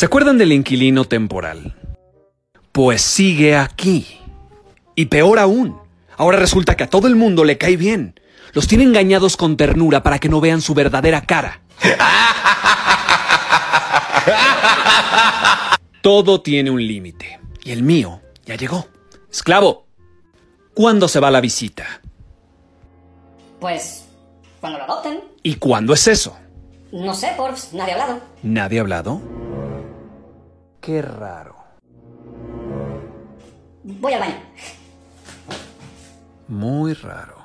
¿Se acuerdan del inquilino temporal? Pues sigue aquí. Y peor aún, ahora resulta que a todo el mundo le cae bien. Los tiene engañados con ternura para que no vean su verdadera cara. Todo tiene un límite. Y el mío ya llegó. Esclavo, ¿cuándo se va la visita? Pues, cuando lo adopten. ¿Y cuándo es eso? No sé, Porfs, nadie ha hablado. ¿Nadie ha hablado? Qué raro. Voy al baño. Muy raro.